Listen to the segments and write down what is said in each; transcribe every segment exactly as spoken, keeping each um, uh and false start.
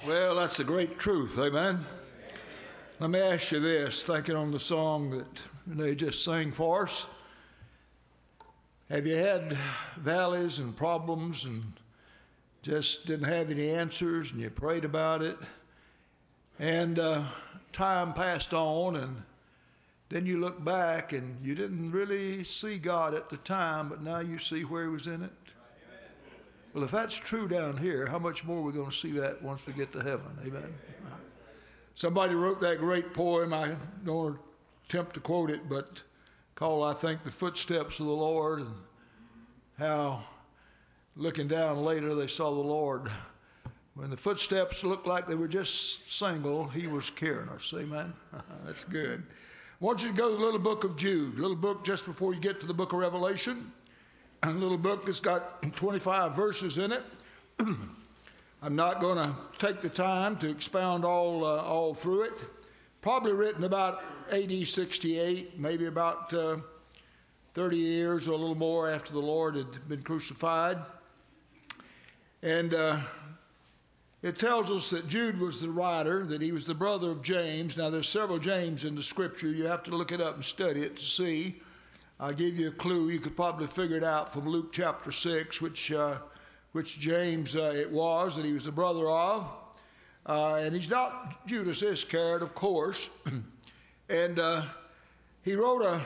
Well, that's a great truth, amen. Let me ask you this, thinking on the song that they just sang for us. Have you had valleys and problems and just didn't have any answers and you prayed about it and uh, time passed on and then you look back and you didn't really see God at the time, but now you see where he was in it? Well, if that's true down here, how much more are we going to see that once we get to heaven? Amen. Somebody wrote that great poem. I don't attempt to quote it, but called, I think, The Footsteps of the Lord, and how looking down later they saw the Lord. When the footsteps looked like they were just single, he was carrying us. Amen. That's good. I want you to go to the little book of Jude, a little book just before you get to the book of Revelation. A little book that's got twenty-five verses in it. I'm not going to take the time to expound all uh, all through it. Probably written about A D sixty-eight, maybe about uh, thirty years or a little more after the Lord had been crucified. And uh, it tells us that Jude was the writer, that he was the brother of James. Now, there's several James in the Scripture. You have to look it up and study it to see. I'll give you a clue. You could probably figure it out from Luke chapter six, which uh, which James uh, it was that he was the brother of. Uh, and he's not Judas Iscariot, of course. and uh, he wrote a,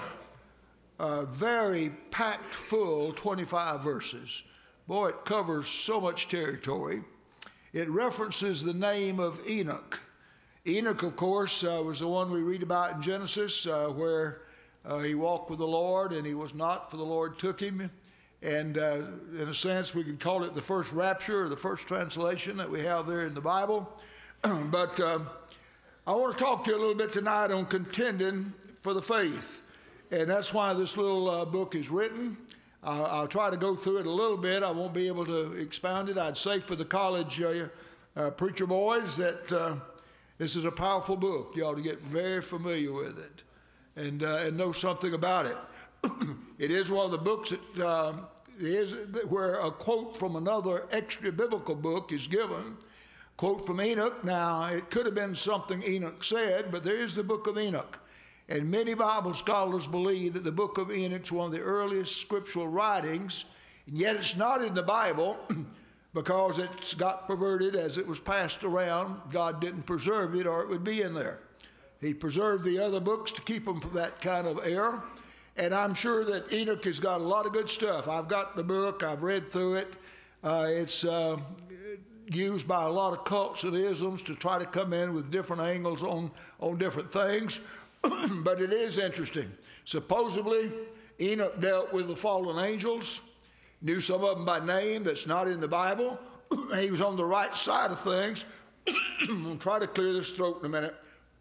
a very packed full twenty-five verses. Boy, it covers so much territory. It references the name of Enoch. Enoch, of course, uh, was the one we read about in Genesis, uh, where Uh, he walked with the Lord, and he was not, for the Lord took him. And uh, in a sense, we could call it the first rapture, or the first translation that we have there in the Bible. but uh, I want to talk to you a little bit tonight on contending for the faith. And that's why this little uh, book is written. Uh, I'll try to go through it a little bit. I won't be able to expound it. I'd say for the college uh, uh, preacher boys that uh, this is a powerful book. You ought to get very familiar with it. And, uh, and know something about it. It is one of the books that uh, is where a quote from another extra biblical book is given. Quote from Enoch. Now, it could have been something Enoch said, but there is the book of Enoch. And many Bible scholars believe that the book of Enoch is one of the earliest scriptural writings, and yet it's not in the Bible because it's got perverted as it was passed around. God didn't preserve it, or it would be in there. He preserved the other books to keep them from that kind of error. And I'm sure that Enoch has got a lot of good stuff. I've got the book. I've read through it. Uh, it's uh, used by a lot of cults and isms to try to come in with different angles on, on different things. But it is interesting. Supposedly, Enoch dealt with the fallen angels, knew some of them by name that's not in the Bible. He was on the right side of things. I'm going to try to clear this throat in a minute.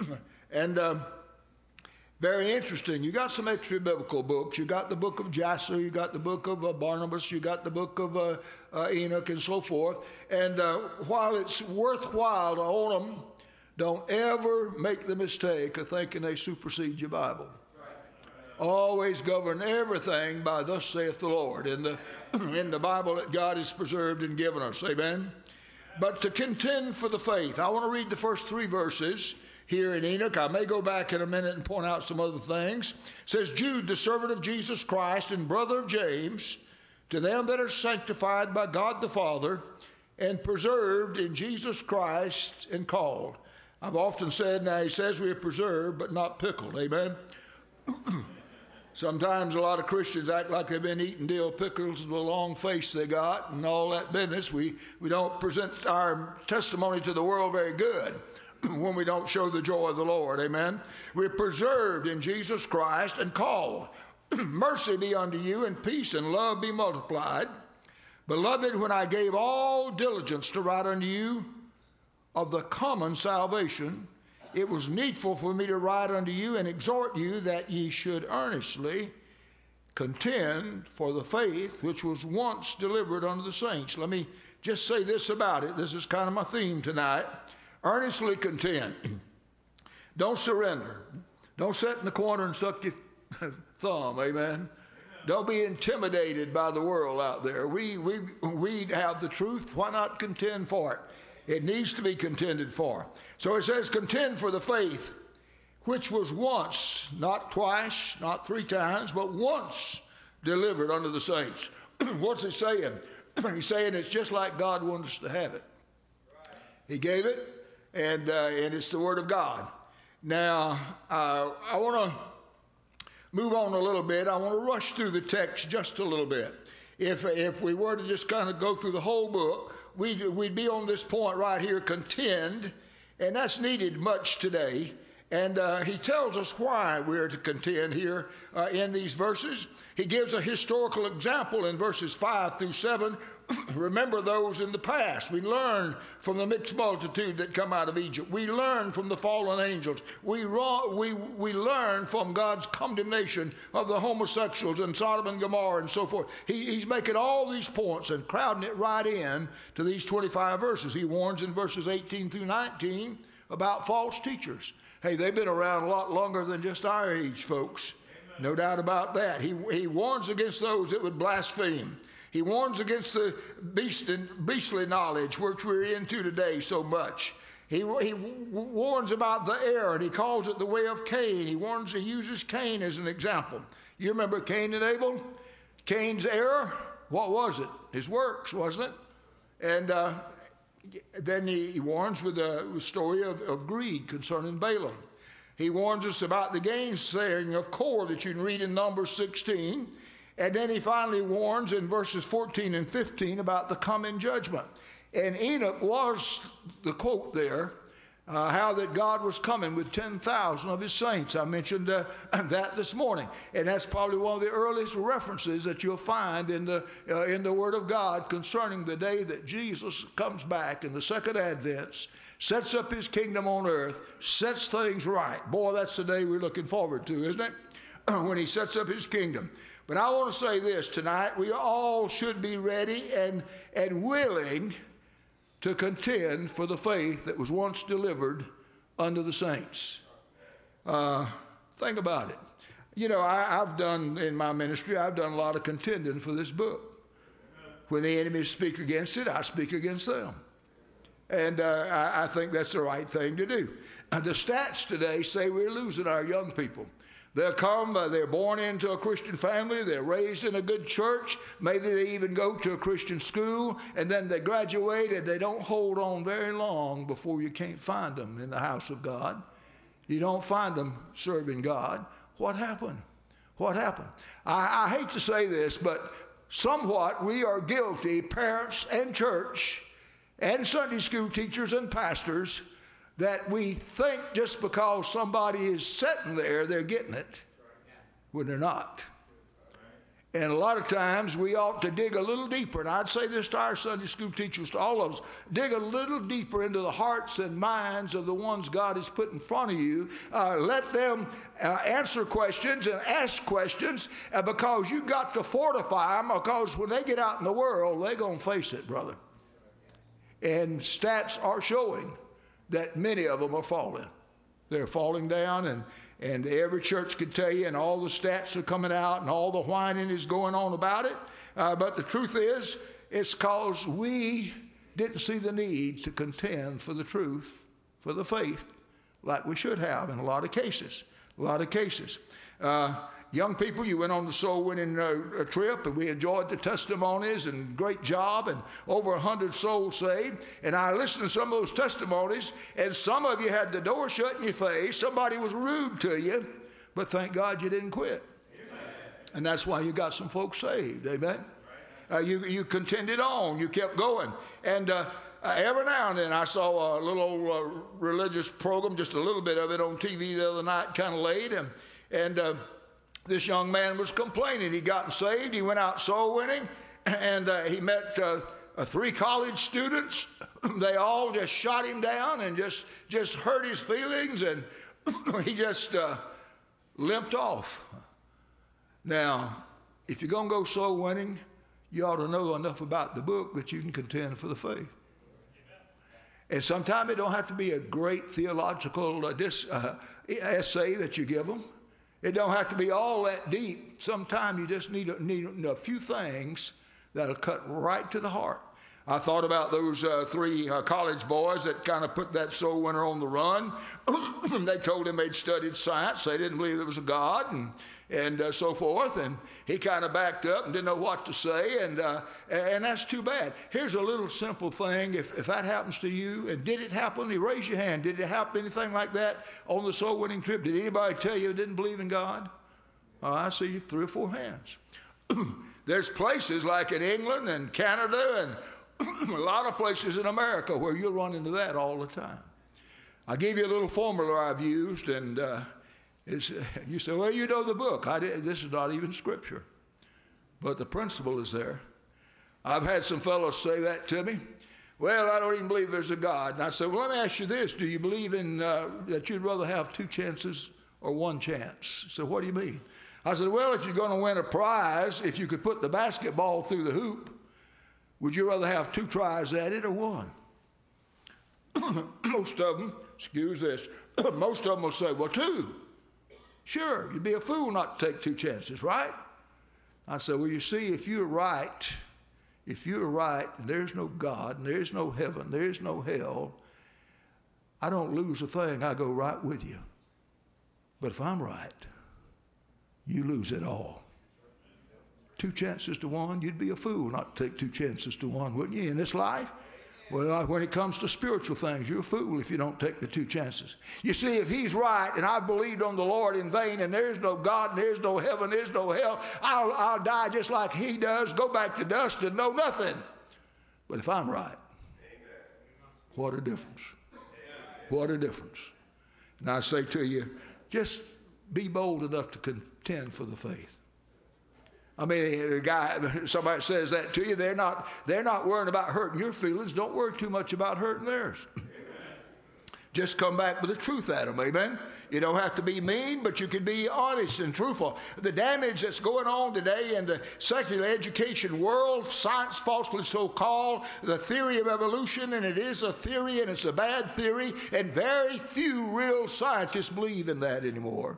And um, very interesting. You got some extra biblical books. You got the book of Jasher. You got the book of uh, Barnabas. You got the book of uh, uh, Enoch and so forth. And uh, while it's worthwhile to own them, don't ever make the mistake of thinking they supersede your Bible. Always govern everything by thus saith the Lord in the, in the Bible that God has preserved and given us. Amen? But to contend for the faith, I want to read the first three verses here in Enoch. I may go back in a minute and point out some other things. It says, Jude, the servant of Jesus Christ and brother of James, to them that are sanctified by God the Father and preserved in Jesus Christ and called. I've often said, now he says we are preserved but not pickled. Amen? Sometimes a lot of Christians act like they've been eating dill pickles with a long face they got and all that business. We, we don't present our testimony to the world very good when we don't show the joy of the Lord. Amen. We're preserved in Jesus Christ and called. Mercy be unto you, and peace and love be multiplied. Beloved, when I gave all diligence to write unto you of the common salvation, it was needful for me to write unto you and exhort you that ye should earnestly contend for the faith which was once delivered unto the saints. Let me just say this about it. This is kind of my theme tonight. Earnestly contend. Don't surrender. Don't sit in the corner and suck your thumb. Amen. Don't be intimidated by the world out there. We, we, we have the truth. Why not contend for it? It needs to be contended for. So it says, contend for the faith which was once, not twice, not three times, but once delivered unto the saints. What's he saying? He's saying it's just like God wants us to have it. He gave it, and, uh, and it's the Word of God. Now, uh, I want to move on a little bit. I want to rush through the text just a little bit. If, if we were to just kind of go through the whole book, we'd, we'd be on this point right here, contend, and that's needed much today. And uh, he tells us why we're to contend here uh, in these verses. He gives a historical example in verses five through seven. Remember those in the past. We learn from the mixed multitude that come out of Egypt. We learn from the fallen angels. We, we, we learn from God's condemnation of the homosexuals in Sodom and Gomorrah and so forth. He, he's making all these points and crowding it right in to these twenty-five verses. He warns in verses eighteen through nineteen about false teachers. Hey, they've been around a lot longer than just our age, folks. Amen. No doubt about that. He, he warns against those that would blaspheme. He warns against the beast and beastly knowledge, which we're into today so much. He, he warns about the error, and he calls it the way of Cain. He warns, he uses Cain as an example. You remember Cain and Abel? Cain's error, what was it? His works, wasn't it? And uh, then he, he warns with a story of, of greed concerning Balaam. He warns us about the gainsaying of Korah that you can read in Numbers sixteen. And then he finally warns in verses fourteen and fifteen about the coming judgment. And Enoch was the quote there, uh, how that God was coming with ten thousand of his saints. I mentioned uh, that this morning. And that's probably one of the earliest references that you'll find in the, uh, in the Word of God concerning the day that Jesus comes back in the second advent, sets up his kingdom on earth, sets things right. Boy, that's the day we're looking forward to, isn't it? When he sets up his kingdom. But I want to say this tonight, we all should be ready and, and willing to contend for the faith that was once delivered unto the saints. Uh, think about it. You know, I, I've done, in my ministry, I've done a lot of contending for this book. When the enemies speak against it, I speak against them. And uh, I, I think that's the right thing to do. And the stats today say we're losing our young people. They'll come, uh, they're born into a Christian family, they're raised in a good church, maybe they even go to a Christian school, and then they graduate and they don't hold on very long before you can't find them in the house of God. You don't find them serving God. What happened? What happened? I, I hate to say this, but somewhat we are guilty, parents and church and Sunday school teachers and pastors, that we think just because somebody is sitting there, they're getting it, when they're not. And a lot of times we ought to dig a little deeper, and I'd say this to our Sunday school teachers, to all of us, dig a little deeper into the hearts and minds of the ones God has put in front of you. Uh, let them uh, answer questions and ask questions, uh, because you've got to fortify them, because when they get out in the world, they're going to face it, brother. And stats are showing that many of them are falling. They're falling down, and, and every church could tell you, and all the stats are coming out, and all the whining is going on about it. Uh, but the truth is, it's because we didn't see the need to contend for the truth, for the faith, like we should have in a lot of cases. A lot of cases. Uh, Young people, you went on the soul winning uh, trip, and we enjoyed the testimonies, and great job, and over a hundred souls saved. And I listened to some of those testimonies, and some of you had the door shut in your face. Somebody was rude to you, but thank God you didn't quit. Amen. And that's why you got some folks saved. Amen. Uh, you, you contended on. You kept going. And uh, uh, every now and then I saw a little uh, religious program, just a little bit of it on T V the other night, kind of late, and and. Uh, This young man was complaining. He'd gotten saved. He went out soul winning, and uh, he met uh, uh, three college students. They all just shot him down and just, just hurt his feelings, and he just uh, limped off. Now, if you're going to go soul winning, you ought to know enough about the book that you can contend for the faith. And sometimes it don't have to be a great theological uh, dis, uh, essay that you give them. It don't have to be all that deep. Sometimes you just need a, need a few things that'll cut right to the heart. I thought about those uh, three uh, college boys that kind of put that soul winner on the run. They told him they'd studied science. They didn't believe there was a God and, and uh, so forth. And he kind of backed up and didn't know what to say. And, uh, and that's too bad. Here's a little simple thing. If, if that happens to you, and did it happen? You raise your hand. Did it happen, anything like that on the soul winning trip? Did anybody tell you didn't believe in God? Oh, I see three or four hands. There's places like in England and Canada and a lot of places in America where you'll run into that all the time. I'll give you a little formula I've used, and uh, it's, you say, well, you know the book. I did, this is not even scripture, but the principle is there. I've had some fellows say that to me. Well, I don't even believe there's a God. And I said, well, let me ask you this. Do you believe in uh, that you'd rather have two chances or one chance? So what do you mean? I said, well, if you're going to win a prize, if you could put the basketball through the hoop, would you rather have two tries at it or one? Most of them, excuse this, most of them will say, well, two. Sure, you'd be a fool not to take two chances, right? I said, well, you see, if you're right, if you're right, and there's no God, and there's no heaven, there's no hell, I don't lose a thing, I go right with you. But if I'm right, you lose it all. Two chances to one, you'd be a fool not to take two chances to one, wouldn't you, in this life? Well, when it comes to spiritual things, you're a fool if you don't take the two chances. You see, if he's right and I've believed on the Lord in vain and there's no God and there's no heaven, there's no hell, I'll, I'll die just like he does, go back to dust and know nothing. But if I'm right, what a difference. What a difference. And I say to you, just be bold enough to contend for the faith. I mean, a guy, somebody says that to you, they're not, they're not worrying about hurting your feelings. Don't worry too much about hurting theirs. Amen. Just come back with the truth at them, amen? You don't have to be mean, but you can be honest and truthful. The damage that's going on today in the secular education world, science falsely so-called, the theory of evolution, and it is a theory and it's a bad theory, and very few real scientists believe in that anymore.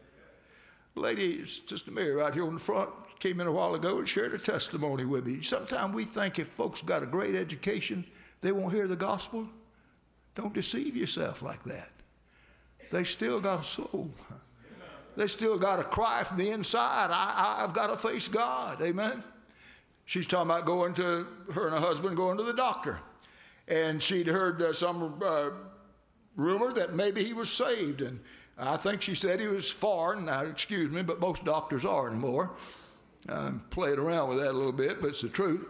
Lady, Sister Mary right here on the front, came in a while ago and shared a testimony with me. Sometimes we think if folks got a great education, they won't hear the gospel. Don't deceive yourself like that. They still got a soul. They still got a cry from the inside. I, I, I've got to face God. Amen. She's talking about going to, her and her husband going to the doctor. And she'd heard uh, some uh, rumor that maybe he was saved. And I think she said he was foreign. Now, excuse me, but most doctors are anymore. I'm playing around with that a little bit, but it's the truth.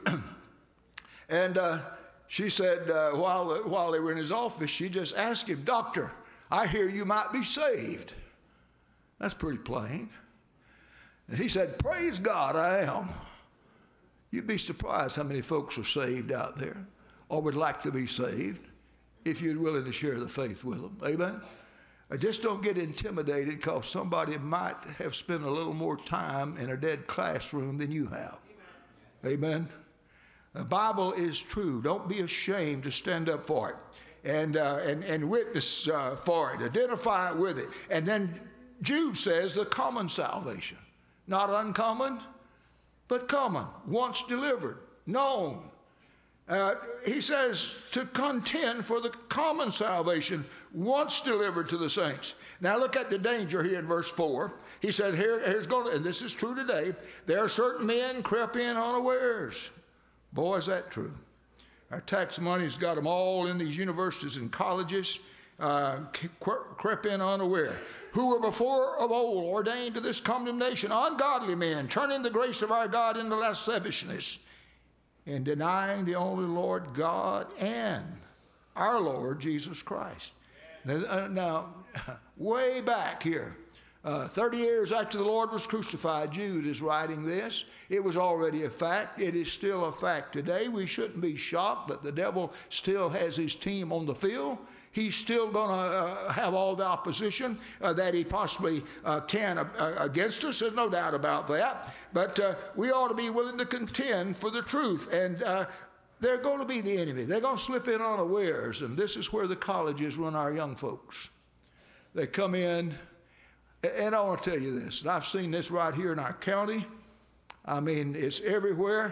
And uh, she said uh, while, while they were in his office, she just asked him, Doctor, I hear you might be saved. That's pretty plain. And he said, praise God, I am. You'd be surprised how many folks are saved out there or would like to be saved if you're willing to share the faith with them. Amen? Just don't get intimidated because somebody might have spent a little more time in a dead classroom than you have. Amen. Amen. The Bible is true. Don't be ashamed to stand up for it and, uh, and, and witness uh, for it. Identify with it. And then Jude says the common salvation. Not uncommon, but common. Once delivered, known. Uh, he says to contend for the common salvation once delivered to the saints. Now look at the danger here in verse four. He said, here, here's going to, and this is true today, there are certain men crept in unawares. Boy, is that true. Our tax money's got them all in these universities and colleges, uh, crept in unaware, who were before of old ordained to this condemnation, ungodly men, turning the grace of our God into lasciviousness, in denying the only Lord God and our Lord Jesus Christ. Now, uh, now way back here, uh, thirty years after the Lord was crucified, Jude is writing this. It was already a fact. It is still a fact today. We shouldn't be shocked that the devil still has his team on the field. He's still going to uh, have all the opposition uh, that he possibly uh, can uh, against us. There's no doubt about that. But uh, we ought to be willing to contend for the truth. And uh, they're going to be the enemy. They're going to slip in unawares. And this is where the colleges run our young folks. They come in, and I want to tell you this. And I've seen this right here in our county. I mean, it's everywhere.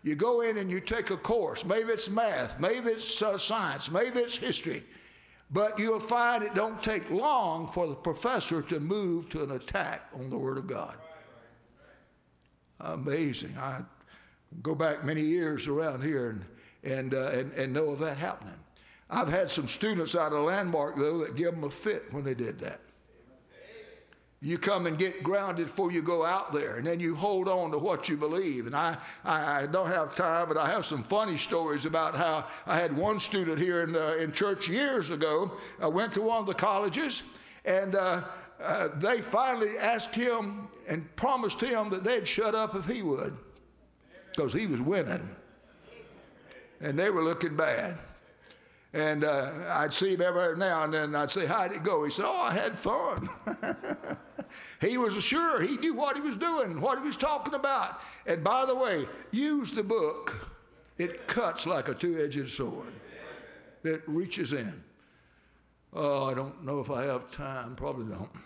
You go in and you take a course. Maybe it's math, maybe it's uh, science, maybe it's history. But you'll find it don't take long for the professor to move to an attack on the Word of God. Amazing. I go back many years around here and, and, uh, and, and know of that happening. I've had some students out of Landmark, though, that give them a fit when they did that. You come and get grounded before you go out there, and then you hold on to what you believe. And I, I, I don't have time, but I have some funny stories about how I had one student here in, uh, in church years ago. I went to one of the colleges, and uh, uh, they finally asked him and promised him that they'd shut up if he would, because he was winning, and they were looking bad. And uh, I'd see him every now and then, and I'd say, how'd it go? He said, oh, I had fun. He was sure. He knew what he was doing, what he was talking about. And by the way, use the book. It cuts like a two-edged sword. It reaches in. Oh, I don't know if I have time. Probably don't.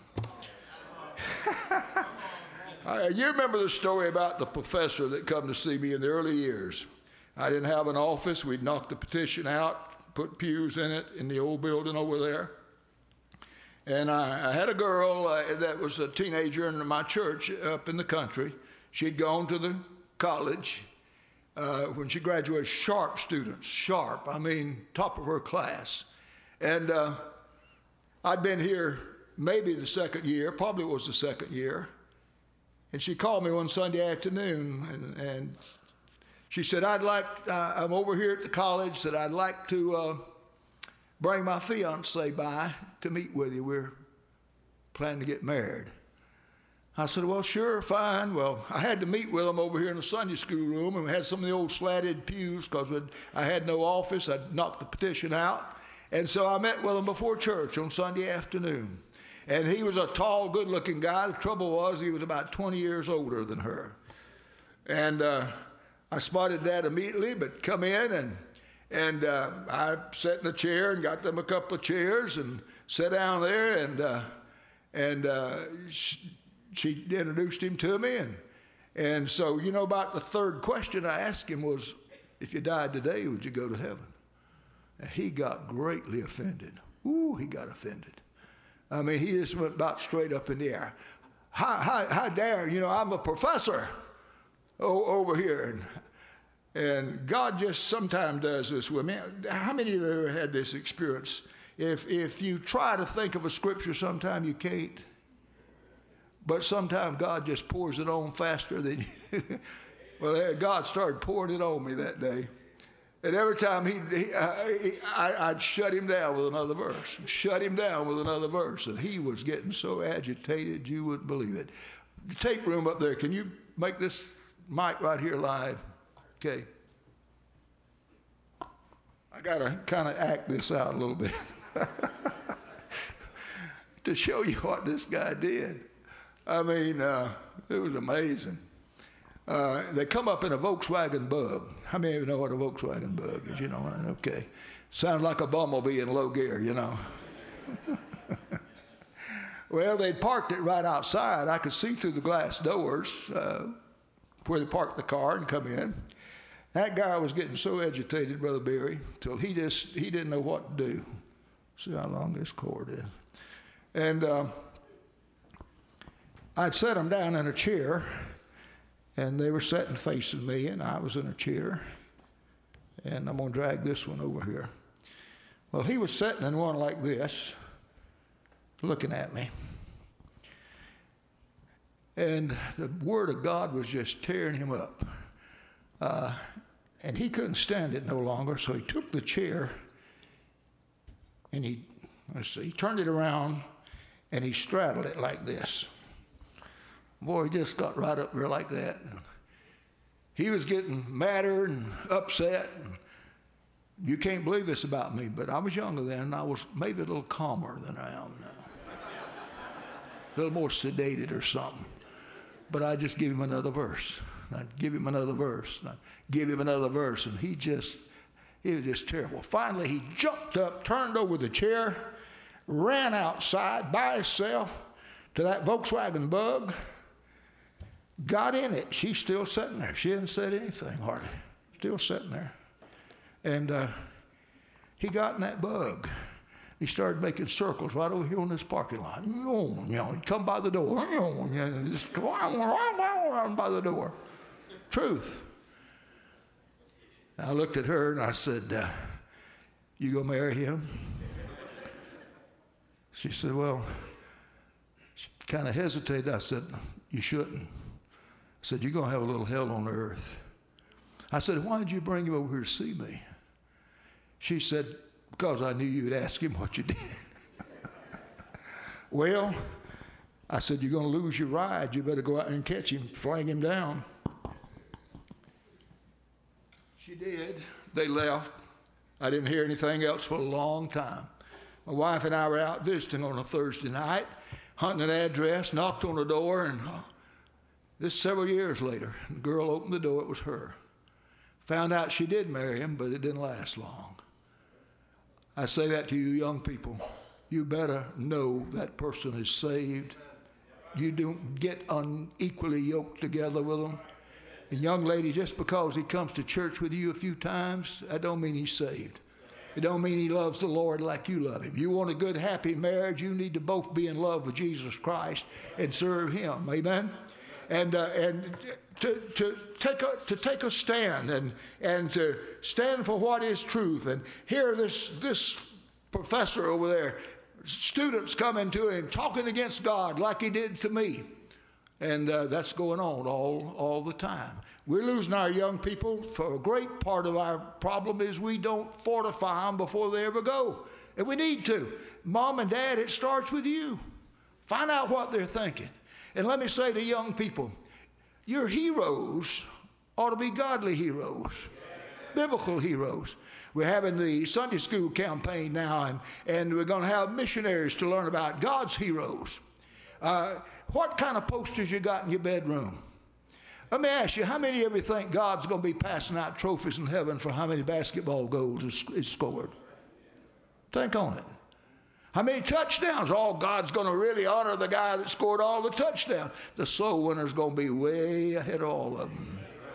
uh, you remember the story about the professor that come to see me in the early years. I didn't have an office. We'd knocked the petition out, put pews in it in the old building over there. And I, I had a girl uh, that was a teenager in my church up in the country. She'd gone to the college uh, when she graduated. Sharp students, sharp, I mean, top of her class. And uh, I'd been here maybe the second year, probably it was the second year. And she called me one Sunday afternoon, and, and she said, I'd like, uh, I'm over here at the college, that I'd like to uh, bring my fiance by to meet with you. We're planning to get married. I said, well, sure, fine. Well, I had to meet with them over here in the Sunday school room, and we had some of the old slatted pews because I had no office. I'd knocked the petition out. And so I met with them before church on Sunday afternoon. And he was a tall, good-looking guy. The trouble was he was about twenty years older than her. And uh, I spotted that immediately, but come in, and and uh, I sat in a chair and got them a couple of chairs and sat down there, and uh, and uh, she, she introduced him to me, and and so you know about the third question I asked him was, if you died today, would you go to heaven? And he got greatly offended. Ooh, he got offended. I mean, he just went about straight up in the air. How, how, how dare, you know, I'm a professor over here. And, and God just sometimes does this with me. How many of you have ever had this experience? If, if you try to think of a scripture, sometimes you can't. But sometimes God just pours it on faster than you. Well, God started pouring it on me that day. And every time he, he, I, I, I'd shut him down with another verse, shut him down with another verse. And he was getting so agitated, you wouldn't believe it. The tape room up there, can you make this mic right here live? Okay. I got to kind of act this out a little bit to show you what this guy did. I mean, uh, it was amazing. Uh, they come up in a Volkswagen Bug. How many of you know what a Volkswagen Bug is? You know, okay. Sounds like a bumblebee in low gear, you know. Well, they'd parked it right outside. I could see through the glass doors uh, where they parked the car and come in. That guy was getting so agitated, Brother Berry, till he just, he didn't know what to do. See how long this cord is. And uh, I'd set him down in a chair, and they were sitting facing me, and I was in a chair. And I'm going to drag this one over here. Well, he was sitting in one like this, looking at me. And the Word of God was just tearing him up. Uh, and he couldn't stand it no longer, so he took the chair, and he, let's see, he turned it around, and he straddled it like this. Boy, he just got right up there like that. He was getting madder and upset. And you can't believe this about me, but I was younger then, and I was maybe a little calmer than I am now. A little more sedated or something. But I just give him another verse. I'd give him another verse. I'd give him another verse, and he just, it was just terrible. Finally, he jumped up, turned over the chair, ran outside by himself to that Volkswagen Bug, got in it. She's still sitting there. She hadn't said anything hardly. still sitting there. And uh, he got in that bug. He started making circles right over here on this parking lot. You know, he'd come by the door. Just by the door. Truth. I looked at her and I said, uh, you gonna marry him? She said, well, she kind of hesitated. I said, you shouldn't. I said, you're gonna have a little hell on earth. I said, why did you bring him over here to see me? She said, because I knew you'd ask him what you did. Well, I said, you're going to lose your ride. You better go out and catch him, flag him down. She did. They left. I didn't hear anything else for a long time. My wife and I were out visiting on a Thursday night, hunting an address, knocked on the door, and uh, this several years later, the girl opened the door. It was her. Found out she did marry him, but it didn't last long. I say that to you young people. You better know that person is saved. You don't get unequally yoked together with them. And young lady, just because he comes to church with you a few times, that don't mean he's saved. It don't mean he loves the Lord like you love him. You want a good, happy marriage, you need to both be in love with Jesus Christ and serve him. Amen? And uh, and to to take a to take a stand and and to stand for what is truth. And here this this professor over there, students coming to him talking against God like he did to me, and uh, that's going on all all the time. We're losing our young people. For a great part of our problem is we don't fortify them before they ever go, and we need to. Mom and Dad, it starts with you. Find out what they're thinking. And let me say to young people, your heroes ought to be godly heroes, biblical heroes. We're having the Sunday school campaign now, and, and we're going to have missionaries to learn about God's heroes. Uh, what kind of posters you got in your bedroom? Let me ask you, how many of you think God's going to be passing out trophies in heaven for how many basketball goals is, is scored? Think on it. How many touchdowns? Oh, God's going to really honor the guy that scored all the touchdowns. The soul winner's going to be way ahead of all of them.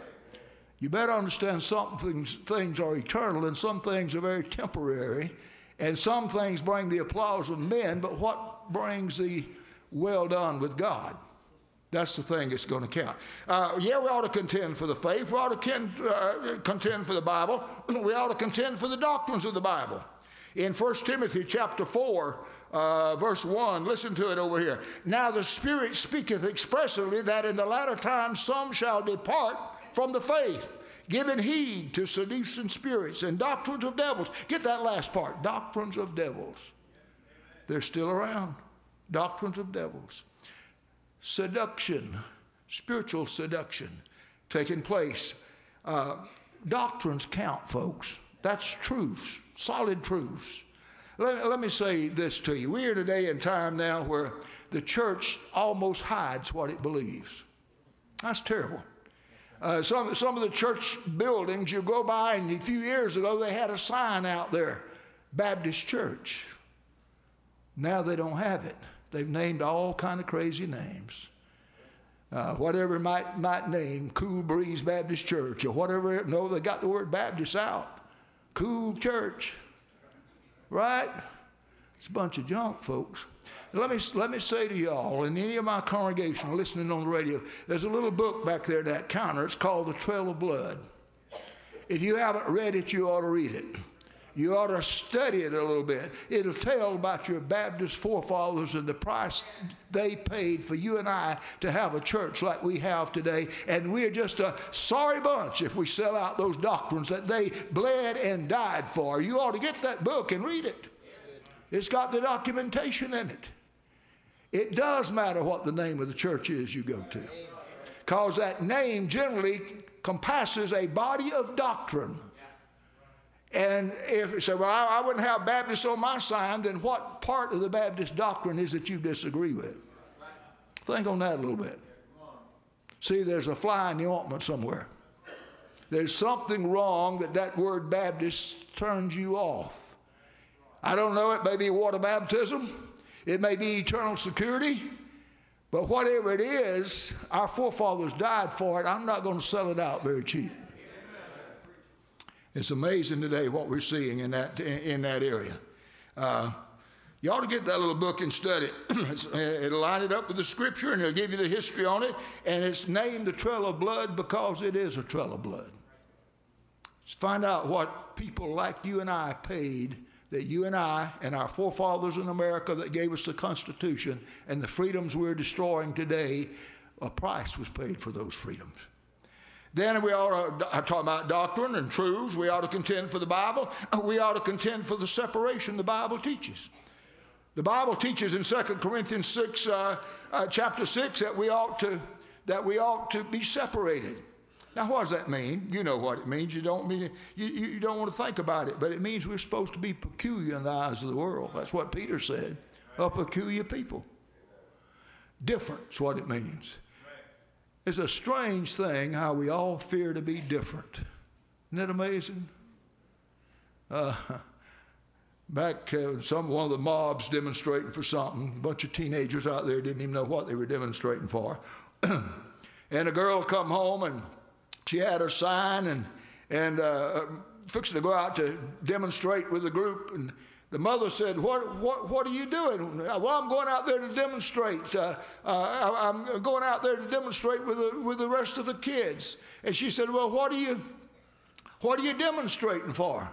You better understand some things, things are eternal and some things are very temporary. And some things bring the applause of men, but what brings the well done with God? That's the thing that's going to count. Uh, yeah, we ought to contend for the faith. We ought to contend, uh, contend for the Bible. We ought to contend for the doctrines of the Bible. In First Timothy chapter four, uh, verse one, listen to it over here. Now the Spirit speaketh expressly that in the latter times some shall depart from the faith, giving heed to seducing spirits and doctrines of devils. Get that last part, doctrines of devils. They're still around, doctrines of devils. Seduction, spiritual seduction taking place. Uh, doctrines count, folks. That's truths. Solid truths. Let, let me say this to you. We're in a day and time now where the church almost hides what it believes. That's terrible. Uh, some, some of the church buildings you go by, and a few years ago they had a sign out there, Baptist Church. Now they don't have it. They've named all kind of crazy names. Uh, whatever might might name, Cool Breeze Baptist Church or whatever. No, they got the word Baptist out. Cool church, right? It's a bunch of junk, folks. Let me, let me say to y'all, and any of my congregation listening on the radio, there's a little book back there, that counter. It's called The Trail of Blood. If you haven't read it, you ought to read it. You ought to study it a little bit. It'll tell about your Baptist forefathers and the price they paid for you and I to have a church like we have today. And we're just a sorry bunch if we sell out those doctrines that they bled and died for. You ought to get that book and read it. It's got the documentation in it. It does matter what the name of the church is you go to, because that name generally compasses a body of doctrine. And if you say, well, I, I wouldn't have Baptist on my sign, then what part of the Baptist doctrine is it you disagree with? Think on that a little bit. See, there's a fly in the ointment somewhere. There's something wrong that that word Baptist turns you off. I don't know, it may be water baptism. It may be eternal security. But whatever it is, our forefathers died for it. I'm not going to sell it out very cheap. It's amazing today what we're seeing in that, in that area. Uh, you ought to get that little book and study it. It'll line it up with the scripture, and it'll give you the history on it. And it's named the Trail of Blood because it is a trail of blood. Let's find out what people like you and I paid, that you and I and our forefathers in America that gave us the Constitution and the freedoms we're destroying today, a price was paid for those freedoms. Then we ought to, I talk about doctrine and truths. We ought to contend for the Bible. We ought to contend for the separation the Bible teaches. The Bible teaches in Second Corinthians six, uh, uh, chapter six, that we ought to that we ought to be separated. Now, what does that mean? You know what it means. You don't mean you, you don't want to think about it, but it means we're supposed to be peculiar in the eyes of the world. That's what Peter said. A peculiar people. Different is what it means. It's a strange thing how we all fear to be different. Isn't that amazing? Uh, back uh, some one of the mobs demonstrating for something. A bunch of teenagers out there didn't even know what they were demonstrating for. And a girl come home and she had her sign and and uh, fixing to go out to demonstrate with the group. And the mother said, what, what, what are you doing? Well, I'm going out there to demonstrate. Uh, uh, I'm going out there to demonstrate with the, with the rest of the kids. And she said, well, what are you, what are you demonstrating for?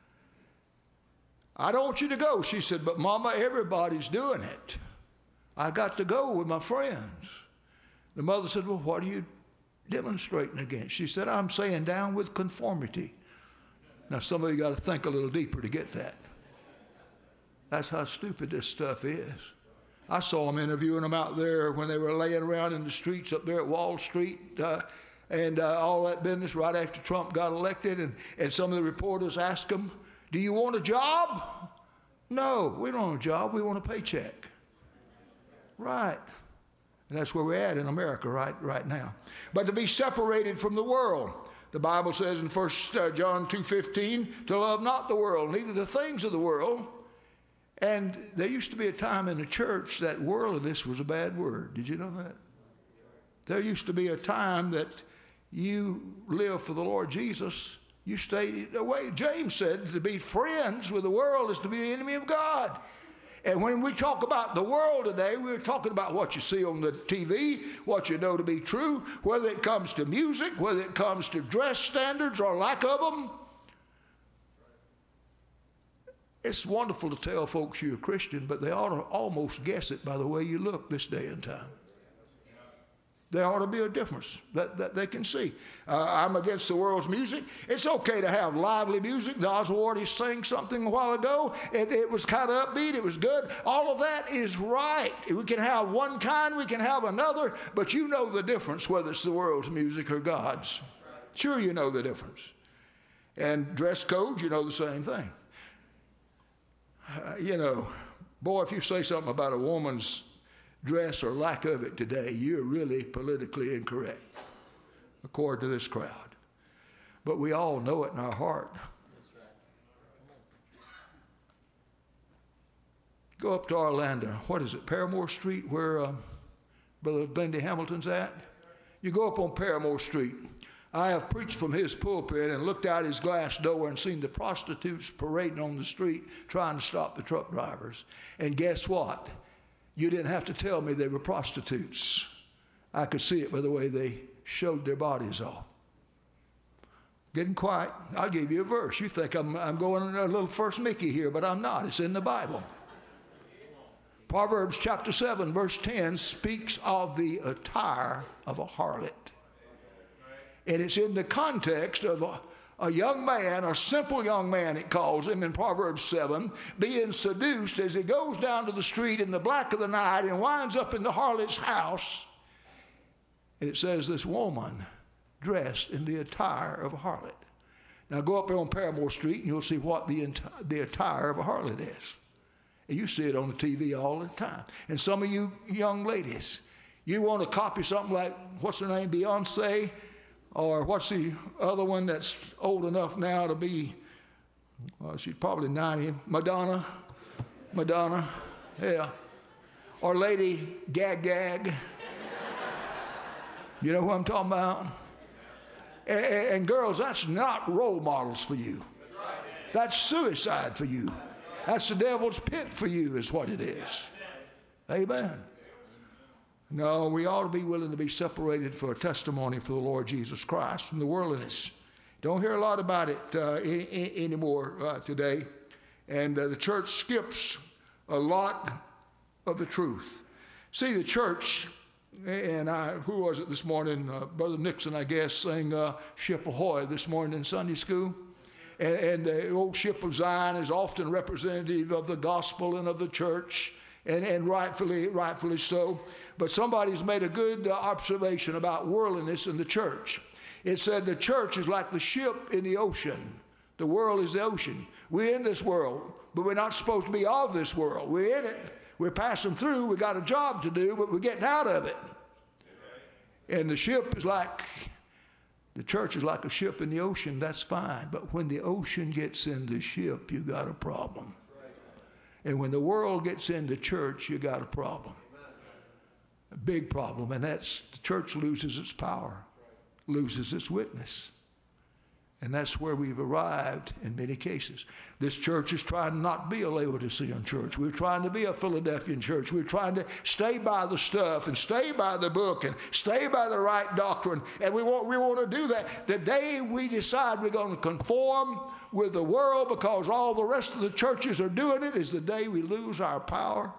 I don't want you to go. She said, but Mama, everybody's doing it. I got to go with my friends. The mother said, well, what are you demonstrating against? She said, I'm saying down with conformity. Now, some of you got to think a little deeper to get that. That's how stupid this stuff is. I saw them interviewing them out there when they were laying around in the streets up there at Wall Street uh, and uh, all that business right after Trump got elected. And, and some of the reporters asked them, do you want a job? No, we don't want a job. We want a paycheck. Right. And that's where we're at in America right, right now. But to be separated from the world. The Bible says in First John two fifteen, to love not the world, neither the things of the world. And there used to be a time in the church that worldliness was a bad word. Did you know that? There used to be a time that you live for the Lord Jesus, you stayed away. James said to be friends with the world is to be the enemy of God. And when we talk about the world today, we're talking about what you see on the T V, what you know to be true, whether it comes to music, whether it comes to dress standards or lack of them. It's wonderful to tell folks you're a Christian, but they ought to almost guess it by the way you look this day and time. There ought to be a difference that, that they can see. Uh, I'm against the world's music. It's okay to have lively music. The Oswardies sang something a while ago. It, it was kind of upbeat. It was good. All of that is right. We can have one kind, we can have another, but you know the difference whether it's the world's music or God's. Sure, you know the difference. And dress code, you know the same thing. Uh, you know, boy, if you say something about a woman's dress or lack of it today, you're really politically incorrect, according to this crowd. But we all know it in our heart. Go up to Orlando. What is it, Paramore Street, where uh, Brother Glendy Hamilton's at? You go up on Paramore Street. I have preached from his pulpit and looked out his glass door and seen the prostitutes parading on the street trying to stop the truck drivers. And guess what? You didn't have to tell me they were prostitutes. I could see it by the way they showed their bodies off. Getting quiet. I'll give you a verse. You think I'm, I'm going a little First Mickey here, but I'm not. It's in the Bible. Proverbs chapter seven, verse ten speaks of the attire of a harlot. And it's in the context of a, a young man, a simple young man, it calls him in Proverbs seven, being seduced as he goes down to the street in the black of the night and winds up in the harlot's house. And it says this woman dressed in the attire of a harlot. Now go up there on Paramore Street and you'll see what the, enti- the attire of a harlot is. And you see it on the T V all the time. And some of you young ladies, you want to copy something like, what's her name, Beyonce? Or what's the other one that's old enough now to be, well, she's probably ninety, Madonna, Madonna, yeah. Or Lady Gag Gag. You know who I'm talking about? And, and girls, that's not role models for you. That's suicide for you. That's the devil's pit for you is what it is. Amen. No, we ought to be willing to be separated for a testimony for the Lord Jesus Christ from the worldliness. Don't hear a lot about it uh, I- I- anymore uh, today. And uh, the church skips a lot of the truth. See, the church, and I, who was it this morning? Uh, Brother Nixon, I guess, sang uh, Ship Ahoy this morning in Sunday school. And, and the old ship of Zion is often representative of the gospel and of the church, and, and rightfully, rightfully so. But somebody's made a good uh, observation about worldliness in the church. It said the church is like the ship in the ocean. The world is the ocean. We're in this world, but we're not supposed to be of this world. We're in it. We're passing through. We've got a job to do, but we're getting out of it. And the ship is like, the church is like a ship in the ocean. That's fine. But when the ocean gets in the ship, you got a problem. And when the world gets into church, you got a problem. A big problem. And that's the church loses its power, loses its witness. And that's where we've arrived in many cases. This church is trying not to be a Laodicean church. We're trying to be a Philadelphian church. We're trying to stay by the stuff and stay by the book and stay by the right doctrine. And we want, we want to do that. The day we decide we're going to conform with the world because all the rest of the churches are doing it is the day we lose our power.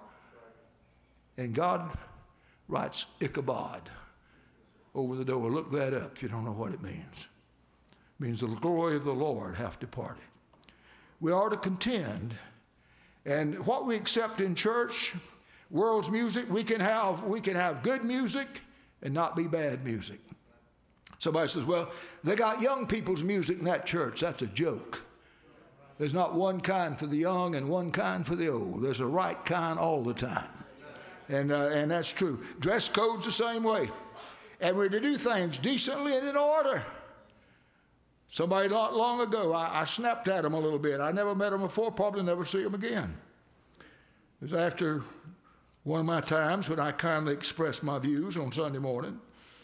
And God writes Ichabod over the door. Look that up if you don't know what it means. It means the glory of the Lord hath departed. We are to contend. And what we accept in church, world's music, we can have, we can have good music and not be bad music. Somebody says, well, they got young people's music in that church. That's a joke. There's not one kind for the young and one kind for the old. There's a right kind all the time. And, uh, and that's true. Dress code's the same way. And we're to do things decently and in order. Somebody not long ago, I, I snapped at him a little bit. I never met him before, probably never see him again. It was after one of my times when I kindly expressed my views on Sunday morning.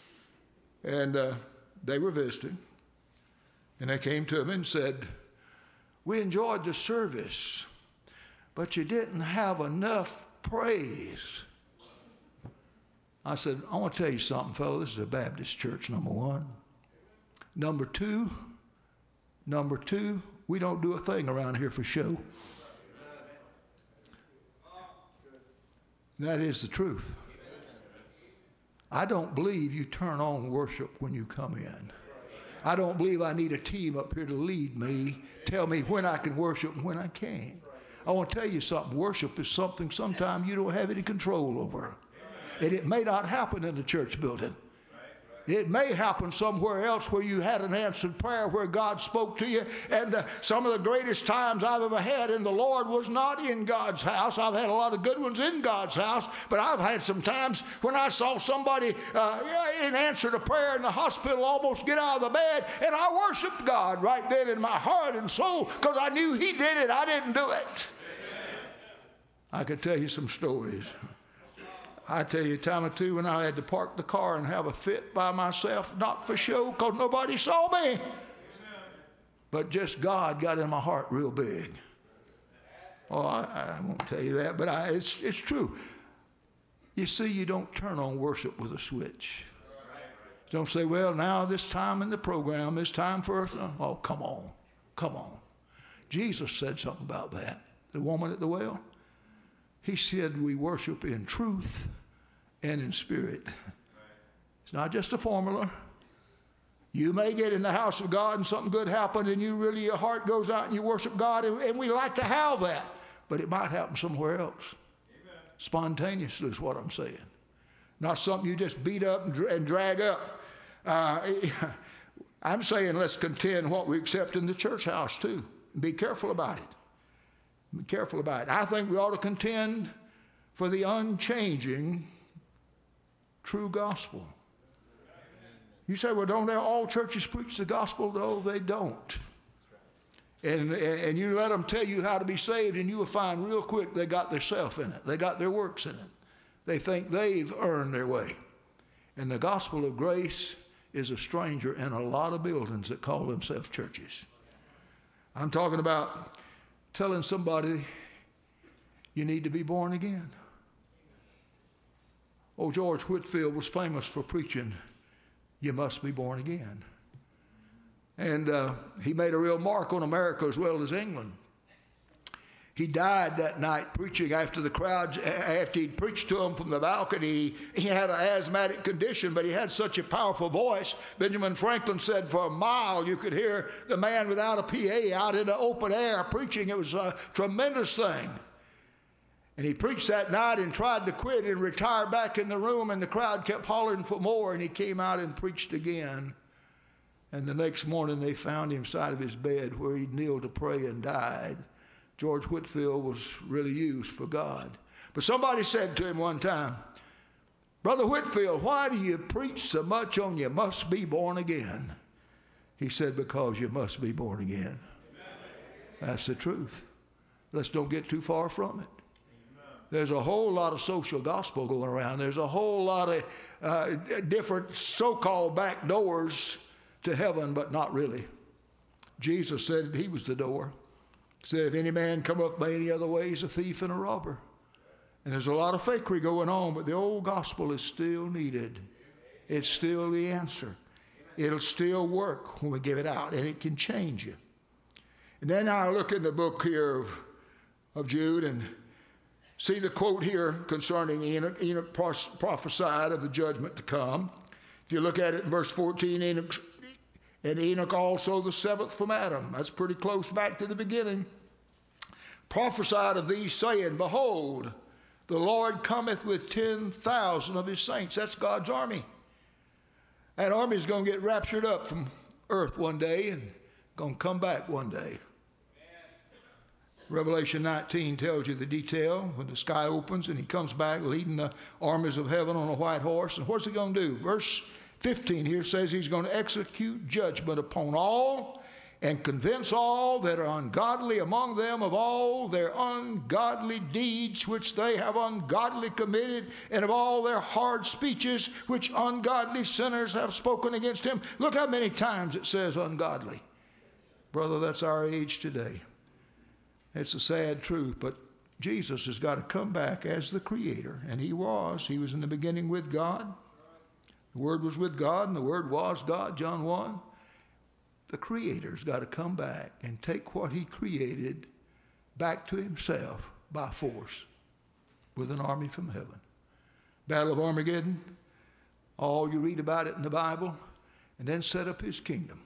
And uh, they were visiting. And they came to me and said, we enjoyed the service, but you didn't have enough praise. I said, I want to tell you something, fellow. This is a Baptist church, number one. Number two, number two, we don't do a thing around here for show. That is the truth. I don't believe you turn on worship when you come in. I don't believe I need a team up here to lead me, tell me when I can worship and when I can't. I want to tell you something. Worship is something sometimes you don't have any control over. And it may not happen in the church building. It may happen somewhere else where you had an answered prayer where God spoke to you. And uh, some of the greatest times I've ever had in the Lord was not in God's house. I've had a lot of good ones in God's house, but I've had some times when I saw somebody uh, in answer to prayer in the hospital almost get out of the bed, and I worshiped God right then in my heart and soul because I knew He did it. I didn't do it. I could tell you some stories. I tell you a time or two when I had to park the car and have a fit by myself, not for show because nobody saw me. Amen. But just God got in my heart real big. Oh, I, I won't tell you that, but I, it's, it's true. You see, you don't turn on worship with a switch. Don't say, well, now this time in the program is time for us. Oh, come on, come on. Jesus said something about that. The woman at the well. He said we worship in truth and in spirit. It's not just a formula. You may get in the house of God and something good happened and you really, your heart goes out and you worship God, and, and we like to have that. But it might happen somewhere else. Amen. Spontaneously is what I'm saying. Not something you just beat up and, dra- and drag up. Uh, I'm saying let's contend what we accept in the church house too. Be careful about it. Be careful about it. I think we ought to contend for the unchanging true gospel. You say, well, don't all churches preach the gospel? No, they don't. And, and you let them tell you how to be saved, and you will find real quick they got their self in it. They got their works in it. They think they've earned their way. And the gospel of grace is a stranger in a lot of buildings that call themselves churches. I'm talking about telling somebody you need to be born again. Oh, George Whitefield was famous for preaching, you must be born again. And uh, he made a real mark on America as well as England. He died that night preaching after the crowd, after he'd preached to them from the balcony. He had an asthmatic condition, but he had such a powerful voice. Benjamin Franklin said for a mile you could hear the man without a P A out in the open air preaching. It was a tremendous thing. And he preached that night and tried to quit and retire back in the room, and the crowd kept hollering for more, and he came out and preached again. And the next morning they found him side of his bed where he'd kneeled to pray and died. George Whitefield was really used for God. But somebody said to him one time, Brother Whitefield, why do you preach so much on you must be born again? He said, because you must be born again. That's the truth. Let's don't get too far from it. There's a whole lot of social gospel going around. There's a whole lot of uh, different so-called back doors to heaven, but not really. Jesus said he was the door. He said, if any man come up by any other way, he's a thief and a robber. And there's a lot of fakery going on, but the old gospel is still needed. It's still the answer. It'll still work when we give it out, and it can change you. And then I look in the book here of, of Jude and see the quote here concerning Enoch. Enoch prophesied of the judgment to come. If you look at it in verse fourteen, Enoch, and Enoch also the seventh from Adam. That's pretty close back to the beginning. Prophesied of these, saying, behold, the Lord cometh with ten thousand of his saints. That's God's army. That army is going to get raptured up from earth one day and going to come back one day. Revelation nineteen tells you the detail when the sky opens and he comes back leading the armies of heaven on a white horse. And what's he going to do? Verse fifteen here says he's going to execute judgment upon all and convince all that are ungodly among them of all their ungodly deeds which they have ungodly committed, and of all their hard speeches which ungodly sinners have spoken against him. Look how many times it says ungodly. Brother, that's our age today. It's a sad truth, but Jesus has got to come back as the Creator, and he was. He was in the beginning with God. The Word was with God, and the Word was God, John one. The Creator's got to come back and take what he created back to himself by force with an army from heaven. Battle of Armageddon, all you read about it in the Bible, and then set up his kingdom.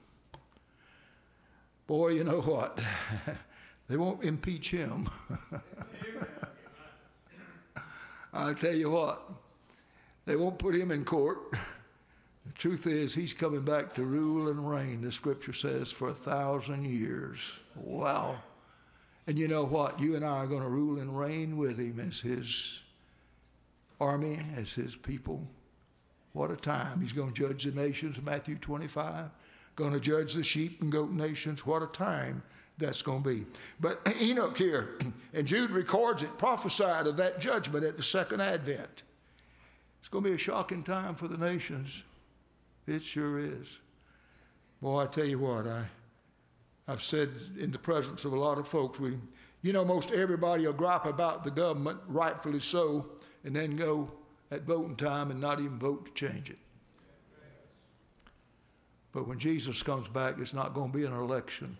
Boy, you know what? They won't impeach him. I'll tell you what, they won't put him in court. The truth is, he's coming back to rule and reign, the scripture says, for a thousand years. Wow. And you know what? You and I are going to rule and reign with him as his army, as his people. What a time. He's going to judge the nations, Matthew twenty-five. Going to judge the sheep and goat nations. What a time that's going to be. But Enoch here, and Jude records it, prophesied of that judgment at the second advent. It's going to be a shocking time for the nations. It sure is. Boy, I tell you what, I, I've said in the presence of a lot of folks, we, you know, most everybody will gripe about the government, rightfully so, and then go at voting time and not even vote to change it. But when Jesus comes back, it's not going to be an election.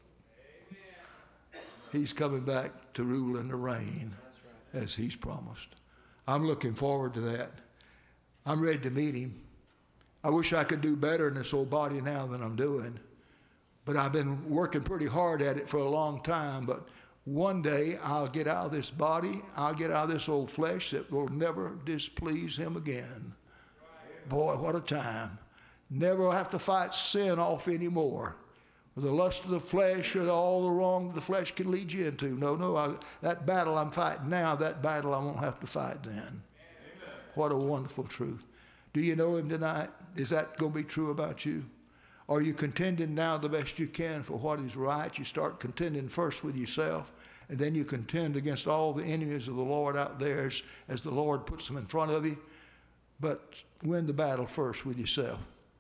He's coming back to rule and to reign as he's promised. I'm looking forward to that. I'm ready to meet him. I wish I could do better in this old body now than I'm doing. But I've been working pretty hard at it for a long time. But one day I'll get out of this body. I'll get out of this old flesh that will never displease him again. Boy, what a time. Never have to fight sin off anymore. The lust of the flesh or all the wrong the flesh can lead you into. No, no, I, that battle I'm fighting now, that battle I won't have to fight then. Amen. What a wonderful truth. Do you know him tonight? Is that going to be true about you? Are you contending now the best you can for what is right? You start contending first with yourself, and then you contend against all the enemies of the Lord out there as, as the Lord puts them in front of you. But win the battle first with yourself.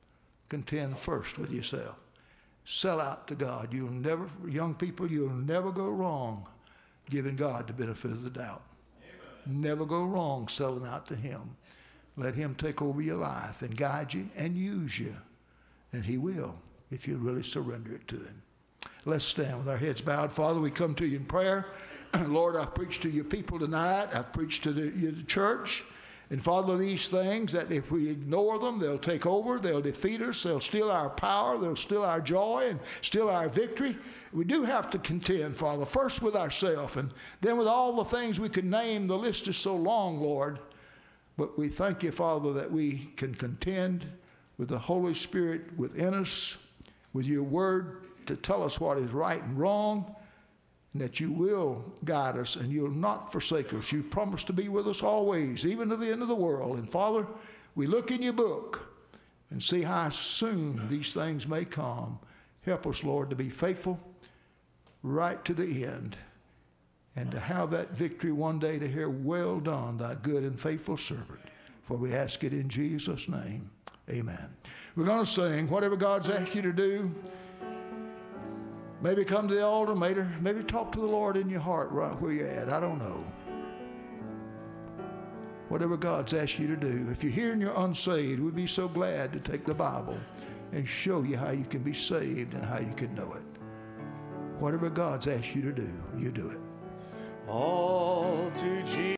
contend first with yourself. Sell out to God. You'll never, young people, you'll never go wrong giving God the benefit of the doubt. Amen. Never go wrong selling out to him. Let him take over your life and guide you and use you. And he will if you really surrender it to him. Let's stand with our heads bowed. Father, we come to you in prayer. Lord, I've preached to your people tonight. I've preached to the, the church. And Father, these things that if we ignore them, they'll take over, they'll defeat us, they'll steal our power, they'll steal our joy and steal our victory. We do have to contend, Father, first with ourselves and then with all the things we could name. The list is so long, Lord. But we thank you, Father, that we can contend with the Holy Spirit within us, with your word to tell us what is right and wrong, and that you will guide us and you'll not forsake us. You've promised to be with us always, even to the end of the world. And Father, we look in your book and see how soon these things may come. Help us, Lord, to be faithful right to the end and to have that victory one day to hear, well done, thy good and faithful servant. For we ask it in Jesus' name. Amen. We're going to sing whatever God's asked you to do. Maybe come to the altar, maybe, maybe talk to the Lord in your heart right where you're at. I don't know. Whatever God's asked you to do. If you're here and you're unsaved, we'd be so glad to take the Bible and show you how you can be saved and how you can know it. Whatever God's asked you to do, you do it. All to Jesus.